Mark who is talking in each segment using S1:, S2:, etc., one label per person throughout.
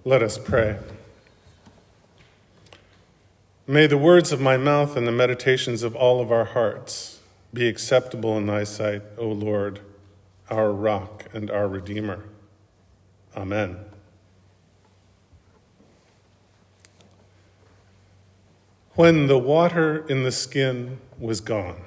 S1: Let us pray. May the words of my mouth and the meditations of all of our hearts be acceptable in thy sight, O Lord, our rock and our Redeemer. Amen. When the water in the skin was gone.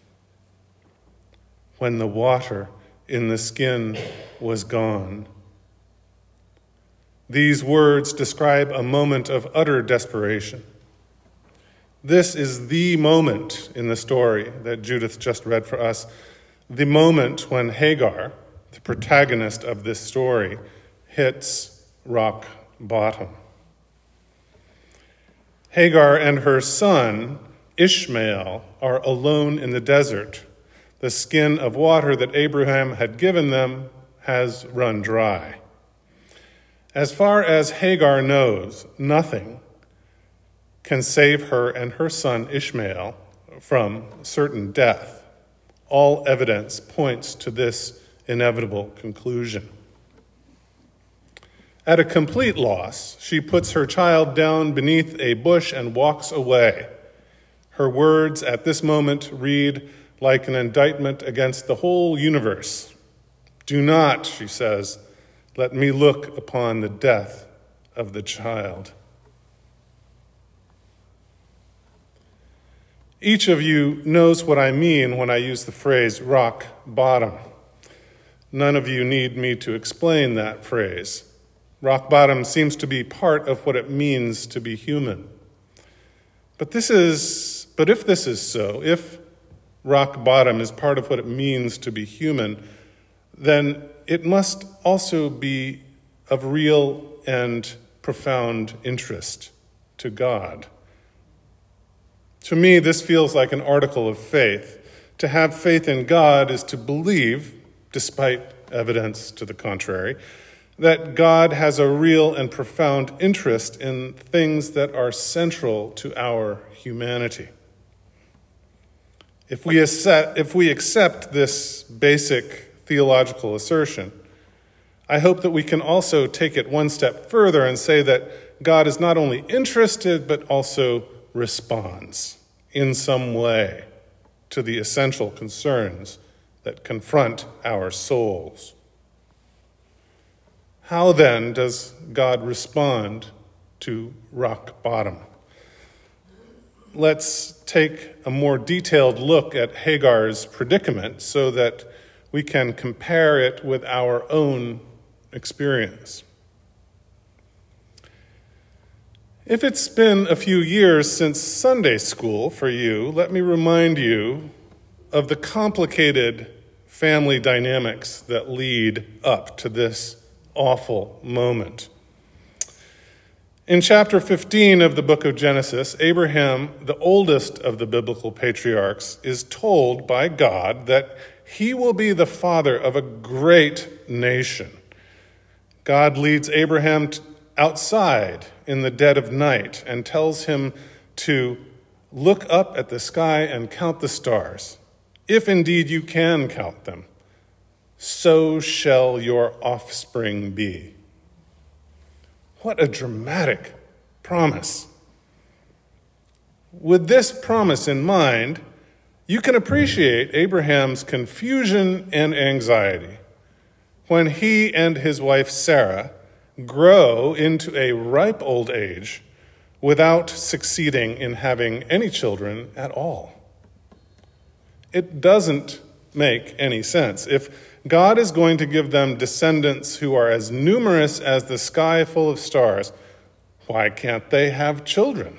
S1: When the water in the skin was gone. These words describe a moment of utter desperation. This is the moment in the story that Judith just read for us, the moment when Hagar, the protagonist of this story, hits rock bottom. Hagar and her son, Ishmael, are alone in the desert. The skin of water that Abraham had given them has run dry. As far as Hagar knows, nothing can save her and her son Ishmael from certain death. All evidence points to this inevitable conclusion. At a complete loss, she puts her child down beneath a bush and walks away. Her words at this moment read like an indictment against the whole universe. "Do not," she says, "let me look upon the death of the child." Each of you knows what I mean when I use the phrase rock bottom. None of you need me to explain that phrase. Rock bottom seems to be part of what it means to be human. But if this is so, if rock bottom is part of what it means to be human, then it must also be of real and profound interest to God. To me, this feels like an article of faith. To have faith in God is to believe, despite evidence to the contrary, that God has a real and profound interest in things that are central to our humanity. If we accept this basic theological assertion, I hope that we can also take it one step further and say that God is not only interested, but also responds in some way to the essential concerns that confront our souls. How then does God respond to rock bottom? Let's take a more detailed look at Hagar's predicament so that we can compare it with our own experience. If it's been a few years since Sunday school for you, let me remind you of the complicated family dynamics that lead up to this awful moment. In chapter 15 of the book of Genesis, Abraham, the oldest of the biblical patriarchs, is told by God that he will be the father of a great nation. God leads Abraham outside in the dead of night and tells him to look up at the sky and count the stars. If indeed you can count them, so shall your offspring be. What a dramatic promise. With this promise in mind, you can appreciate Abraham's confusion and anxiety when he and his wife Sarah grow into a ripe old age without succeeding in having any children at all. It doesn't make any sense. If God is going to give them descendants who are as numerous as the sky full of stars, why can't they have children?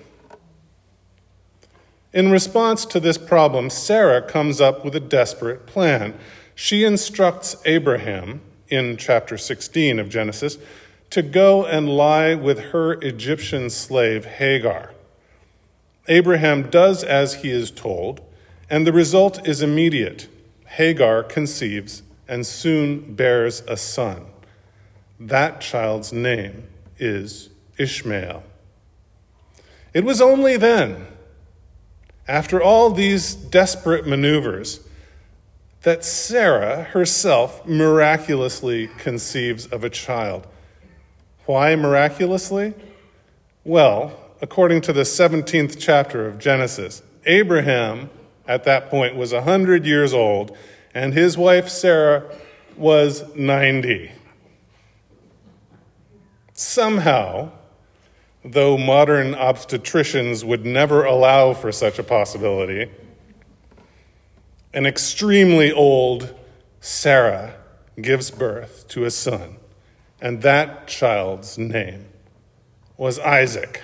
S1: In response to this problem, Sarah comes up with a desperate plan. She instructs Abraham, in chapter 16 of Genesis, to go and lie with her Egyptian slave Hagar. Abraham does as he is told, and the result is immediate. Hagar conceives and soon bears a son. That child's name is Ishmael. It was only then, after all these desperate maneuvers, that Sarah herself miraculously conceives of a child. Why miraculously? Well, according to the 17th chapter of Genesis, Abraham at that point was 100 years old, and his wife Sarah was 90. Somehow, though modern obstetricians would never allow for such a possibility, an extremely old Sarah gives birth to a son, and that child's name was Isaac.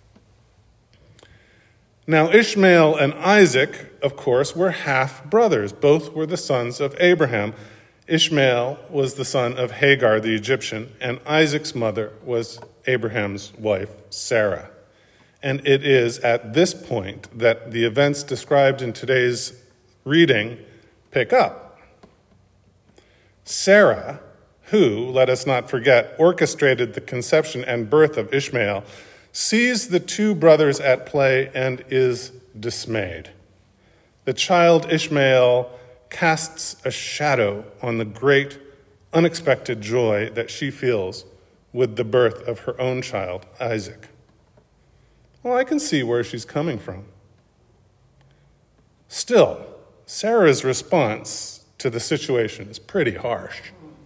S1: Now, Ishmael and Isaac, of course, were half-brothers. Both were the sons of Abraham. Ishmael was the son of Hagar the Egyptian, and Isaac's mother was Abraham's wife, Sarah. And it is at this point that the events described in today's reading pick up. Sarah, who, let us not forget, orchestrated the conception and birth of Ishmael, sees the two brothers at play and is dismayed. The child Ishmael casts a shadow on the great, unexpected joy that she feels with the birth of her own child, Isaac. Well, I can see where she's coming from. Still, Sarah's response to the situation is pretty harsh.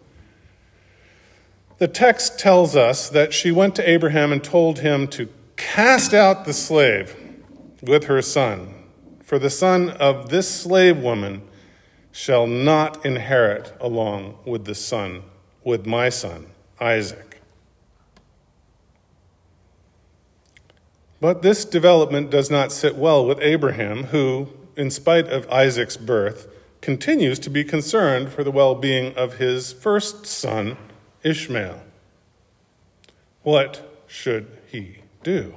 S1: The text tells us that she went to Abraham and told him to cast out the slave with her son, for the son of this slave woman shall not inherit along with my son, Isaac. But this development does not sit well with Abraham, who, in spite of Isaac's birth, continues to be concerned for the well-being of his first son, Ishmael. What should he do?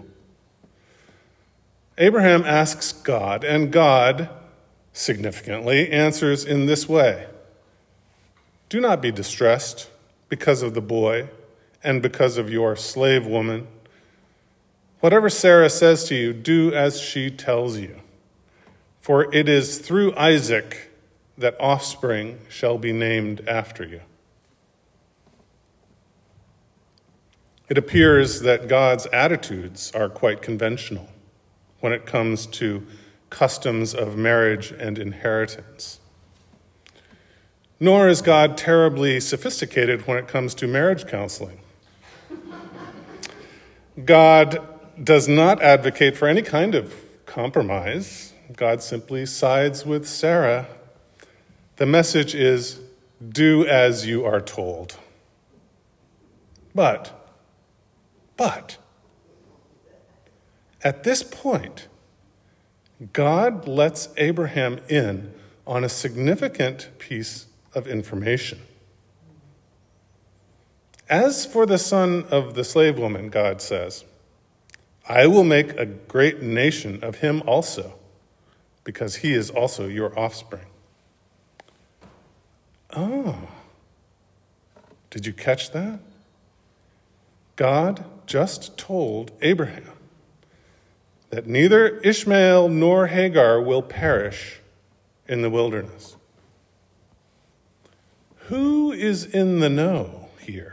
S1: Abraham asks God, and God, significantly, answers in this way: do not be distressed because of the boy and because of your slave woman. Whatever Sarah says to you, do as she tells you. For it is through Isaac that offspring shall be named after you. It appears that God's attitudes are quite conventional when it comes to customs of marriage and inheritance. Nor is God terribly sophisticated when it comes to marriage counseling. God does not advocate for any kind of compromise. God simply sides with Sarah. The message is, do as you are told. But, at this point, God lets Abraham in on a significant piece of information. As for the son of the slave woman, God says, I will make a great nation of him also, because he is also your offspring. Oh, did you catch that? God just told Abraham that neither Ishmael nor Hagar will perish in the wilderness. Who is in the know here?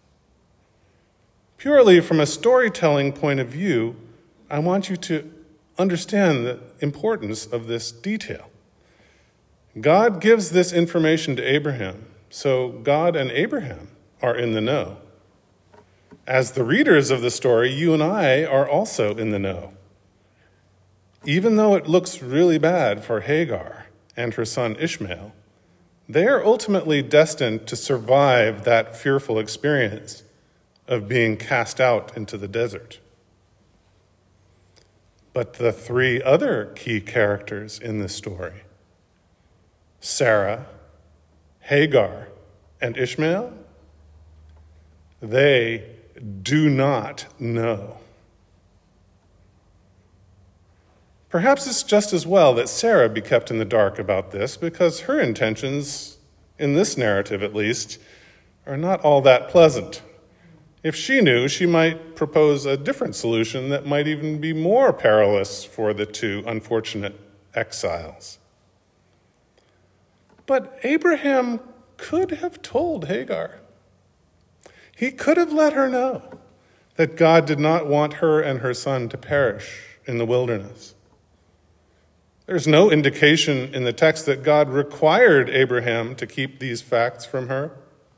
S1: Purely from a storytelling point of view, I want you to understand the importance of this detail. God gives this information to Abraham, so God and Abraham are in the know. As the readers of the story, you and I are also in the know. Even though it looks really bad for Hagar and her son Ishmael, they are ultimately destined to survive that fearful experience of being cast out into the desert. But the three other key characters in this story, Sarah, Hagar, and Ishmael, they do not know. Perhaps it's just as well that Sarah be kept in the dark about this, because her intentions, in this narrative at least, are not all that pleasant. If she knew, she might propose a different solution that might even be more perilous for the two unfortunate exiles. But Abraham could have told Hagar. He could have let her know that God did not want her and her son to perish in the wilderness. There's no indication in the text that God required Abraham to keep these facts from her.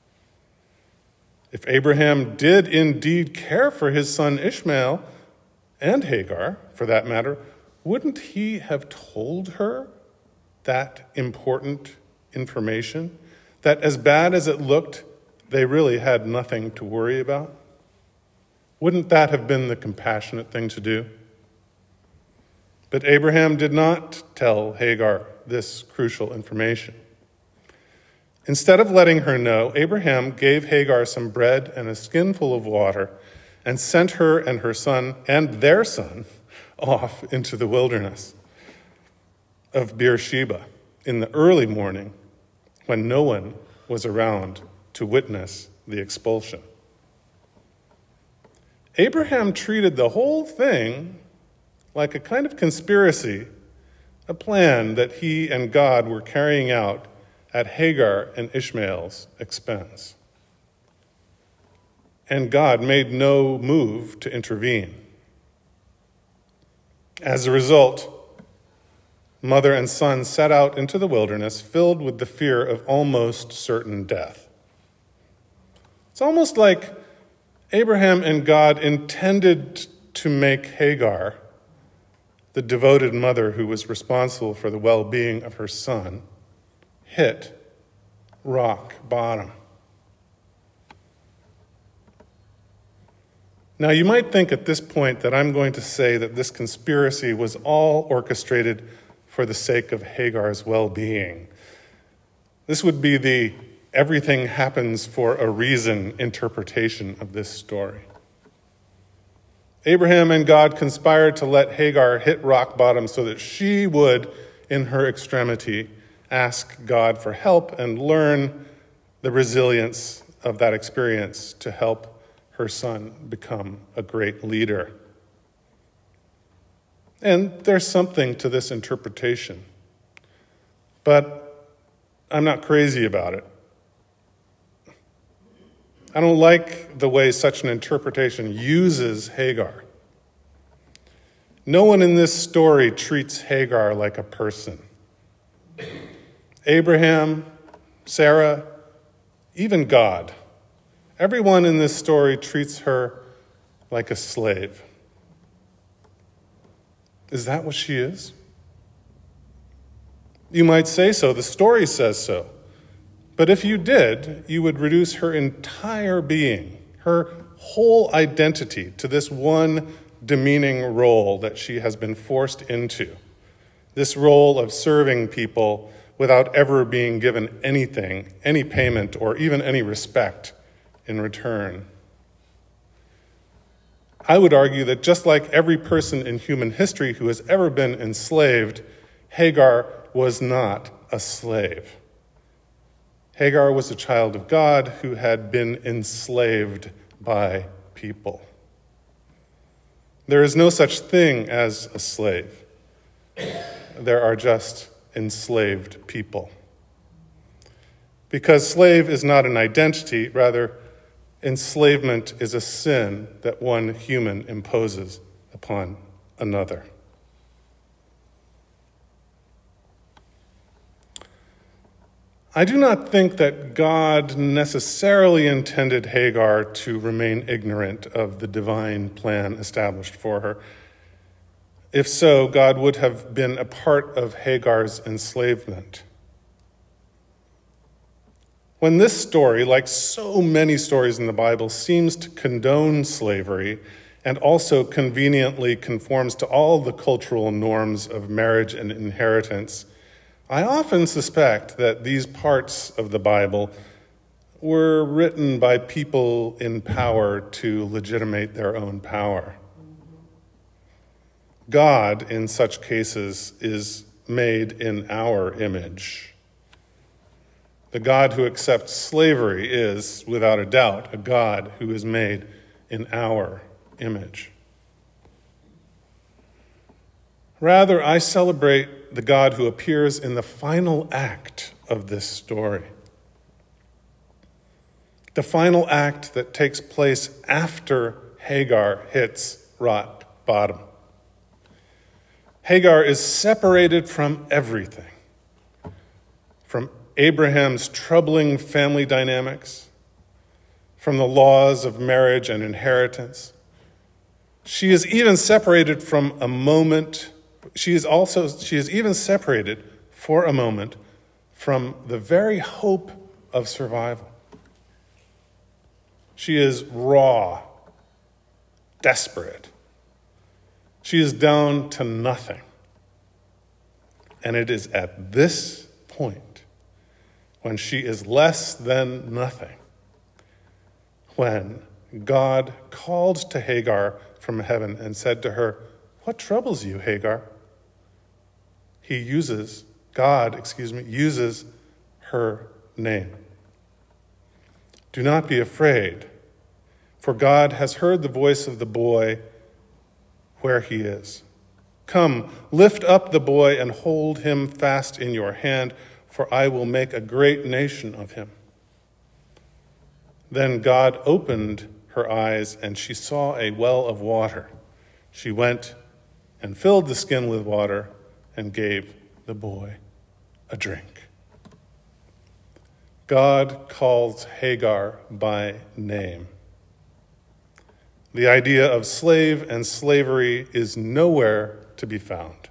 S1: If Abraham did indeed care for his son Ishmael, and Hagar, for that matter, wouldn't he have told her that important information? That as bad as it looked, they really had nothing to worry about? Wouldn't that have been the compassionate thing to do? But Abraham did not tell Hagar this crucial information. Instead of letting her know, Abraham gave Hagar some bread and a skinful of water and sent her and her son and their son off into the wilderness of Beersheba in the early morning when no one was around to witness the expulsion. Abraham treated the whole thing like a kind of conspiracy, a plan that he and God were carrying out at Hagar and Ishmael's expense. And God made no move to intervene. As a result, mother and son set out into the wilderness filled with the fear of almost certain death. It's almost like Abraham and God intended to make Hagar, the devoted mother who was responsible for the well-being of her son, hit rock bottom. Now, you might think at this point that I'm going to say that this conspiracy was all orchestrated for the sake of Hagar's well-being. This would be the everything happens for a reason interpretation of this story. Abraham and God conspired to let Hagar hit rock bottom so that she would, in her extremity, ask God for help and learn the resilience of that experience to help her son become a great leader. And there's something to this interpretation, but I'm not crazy about it. I don't like the way such an interpretation uses Hagar. No one in this story treats Hagar like a person. Abraham, Sarah, even God. Everyone in this story treats her like a slave. Is that what she is? You might say so. The story says so. But if you did, you would reduce her entire being, her whole identity, to this one demeaning role that she has been forced into. This role of serving people without ever being given anything, any payment, or even any respect in return. I would argue that just like every person in human history who has ever been enslaved, Hagar was not a slave. Hagar was a child of God who had been enslaved by people. There is no such thing as a slave. There are just enslaved people. Because slave is not an identity, rather, enslavement is a sin that one human imposes upon another. I do not think that God necessarily intended Hagar to remain ignorant of the divine plan established for her. If so, God would have been a part of Hagar's enslavement. When this story, like so many stories in the Bible, seems to condone slavery and also conveniently conforms to all the cultural norms of marriage and inheritance, I often suspect that these parts of the Bible were written by people in power to legitimate their own power. God, in such cases, is made in our image. The God who accepts slavery is, without a doubt, a God who is made in our image. Rather, I celebrate the God who appears in the final act of this story. the final act that takes place after Hagar hits rock bottom. Hagar is separated from everything, from Abraham's troubling family dynamics, from the laws of marriage and inheritance. She is even separated from a moment. She is even separated for a moment from the very hope of survival. She is raw, desperate. She is down to nothing. And it is at this point, when she is less than nothing, when God called to Hagar from heaven and said to her, "What troubles you, Hagar?" God uses her name. Do not be afraid, for God has heard the voice of the boy where he is. Come, lift up the boy and hold him fast in your hand, for I will make a great nation of him. Then God opened her eyes, and she saw a well of water. She went and filled the skin with water and gave the boy a drink. God calls Hagar by name. The idea of slave and slavery is nowhere to be found.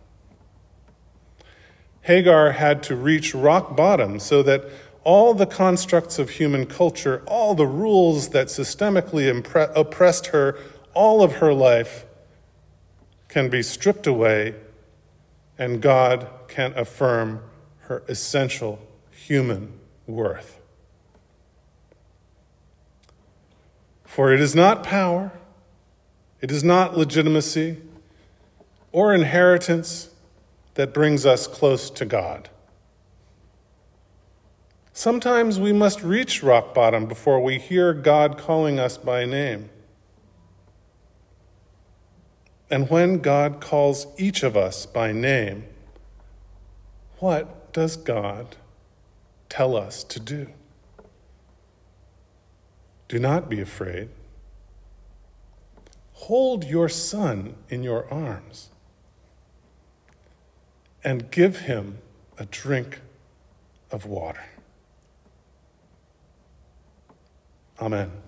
S1: Hagar had to reach rock bottom so that all the constructs of human culture, all the rules that systemically oppressed her all of her life, can be stripped away, and God can affirm her essential human worth. For it is not power, it is not legitimacy or inheritance that brings us close to God. Sometimes we must reach rock bottom before we hear God calling us by name. And when God calls each of us by name, what does God tell us to do? Do not be afraid. Hold your son in your arms and give him a drink of water. Amen.